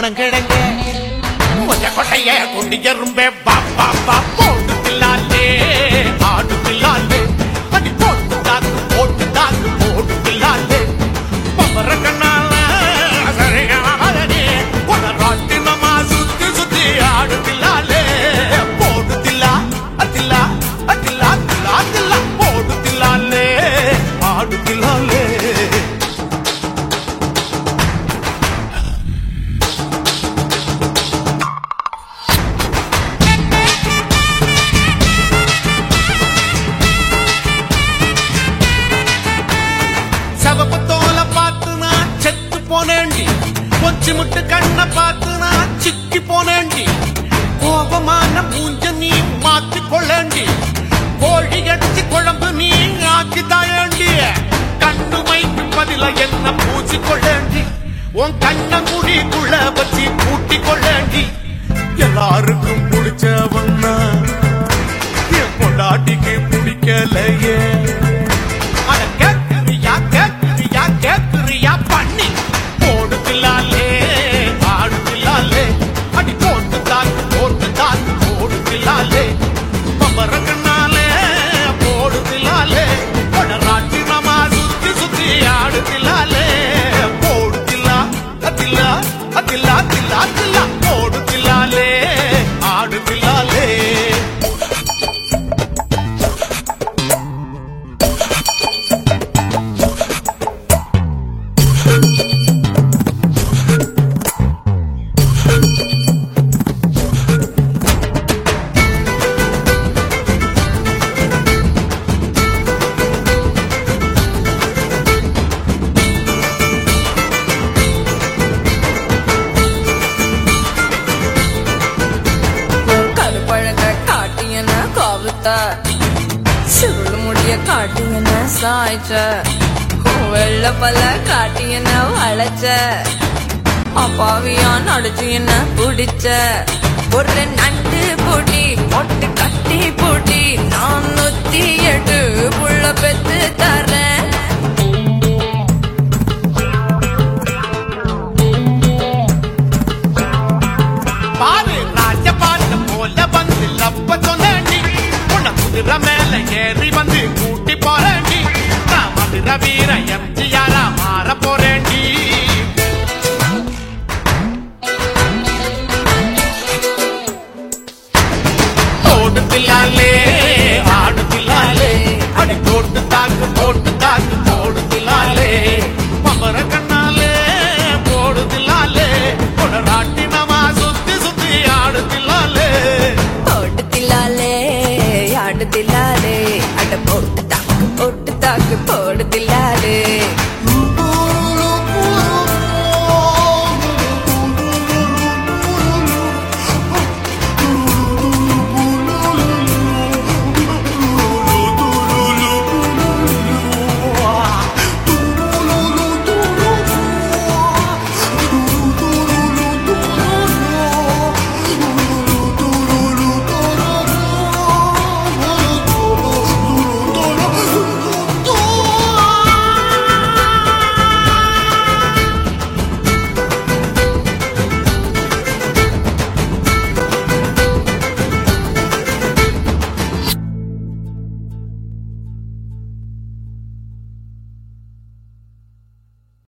பனங்கிழங்க கொஞ்ச கொட்டைய கொண்டு எறும்பே வா வா வா போட்டு தில்லாலே ஆடு தில்லாலே அடி போட்டு தாக்கு போட்டு தாக்கு போட்டு தில்லாலே பம்பர கண்ணால சரியானே கொடராட்டி நம்ம சுத்தி சுத்தி ஆடு தில்லாலே போடு தில்லா அதில்லா அதில்லா தில்லா தில்லா போடு தில்லாலே ஆடு தில்லாலே கொஞ்சி முட்டு கண்ண பார்த்து நான் சிக்கி போனேண்டி கோபமான மூஞ்ச நீ மாத்தி கொள்ளேண்டி கோழி அடிச்சு குழம்பு நீ ஆக்கி தாயேண்டி கண்ணு மைக்கு பதில என்ன பூச்சி கொள்ளேண்டி உன் கண்ண முடிக்குள்ள வச்சு பூட்டி கொள்ளேண்டி எல்லாருக்கும் பிடிச்சவன்னா என் பொண்டாட்டிக்கு பிடிக்கலையே அட கேக்குறியா கேக்குறியா கேக்குறியா பண்ணி போடு தில்லாலே ஆடு தில்லாலே அடி போட்டு தாக்கு போட்டு தாக்கு போடு தில்லாலே பம்பரங்கனாலே போடு தில்லாலே கொடராட்டி நம்ம சுத்தி சுத்தி ஆடு தில்லாலே போடு தில்லா அதில்லா அதில்லா தில்லா தில்லா போடு தில்லாலே ஆடு தில்லாலே சுருள் முடிய காட்டியன சாய்ச்ச வெள்ள பல காட்டியன வளைச்ச அப்பாவியா நடிச்சு என்ன பிடிச்ச ஒரு நண்டு பொடி பொட்டு கட்டி பொடி 408 புள்ள பெத்து தரேன் பாரு ராஜ பாட்டு போல வந்து லப்ப சொன்னி குதிரை மேல ஏறி வந்து கூட்டி போறேண்டி நான் மதுரை வீர எம்ஜிஆரா மாற போறேண்டி போடு தில்லாலே ஆடு தில்லாலே அடி போட்டு தாக்கு போட்டு தாக்கு போடு தில்லாலே பம்பர கண்ணாலே போடு தில்லாலே கொடராட்டி நம்ம சுத்தி சுத்தி ஆடு தில்லாலே போட்டு தில்லாலே ஆடு தில்லாலே அட போட்டு தாக்கு போடு தில்லாலே